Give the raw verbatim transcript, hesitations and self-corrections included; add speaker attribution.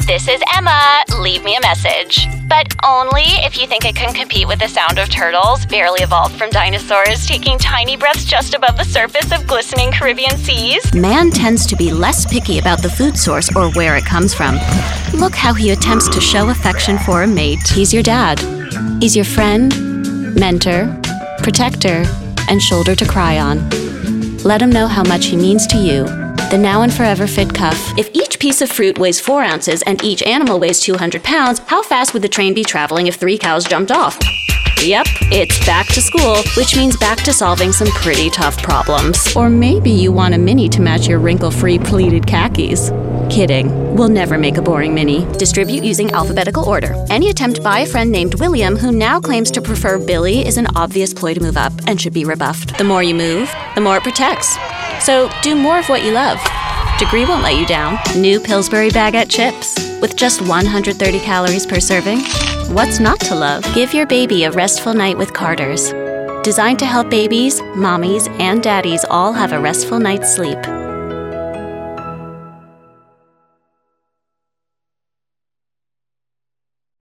Speaker 1: This is Emma. Leave me a message. But only if you think it can compete with the sound of turtles, barely evolved from dinosaurs, taking tiny breaths just above the surface of glistening Caribbean seas.
Speaker 2: Man tends to be less picky about the food source or where it comes from. Look how he attempts to show affection for a mate. He's your dad. He's your friend, mentor, protector, and shoulder to cry on. Let him know how much he means to you. The Now and Forever Fit Cuff. If each piece of fruit weighs four ounces and each animal weighs two hundred pounds, how fast would the train be traveling if three cows jumped off? Yep, it's back to school, which means back to solving some pretty tough problems. Or maybe you want a mini to match your wrinkle-free pleated khakis. Kidding. We'll never make a boring mini. Distribute using alphabetical order. Any attempt by a friend named William who now claims to prefer Billy is an obvious ploy to move up and should be rebuffed. The more you move, the more it protects. So do more of what you love. Degree won't let you down. New Pillsbury Baguette Chips. With just one hundred thirty calories per serving. What's not to love? Give your baby a restful night with Carter's. Designed to help babies, mommies, and daddies all have a restful night's sleep.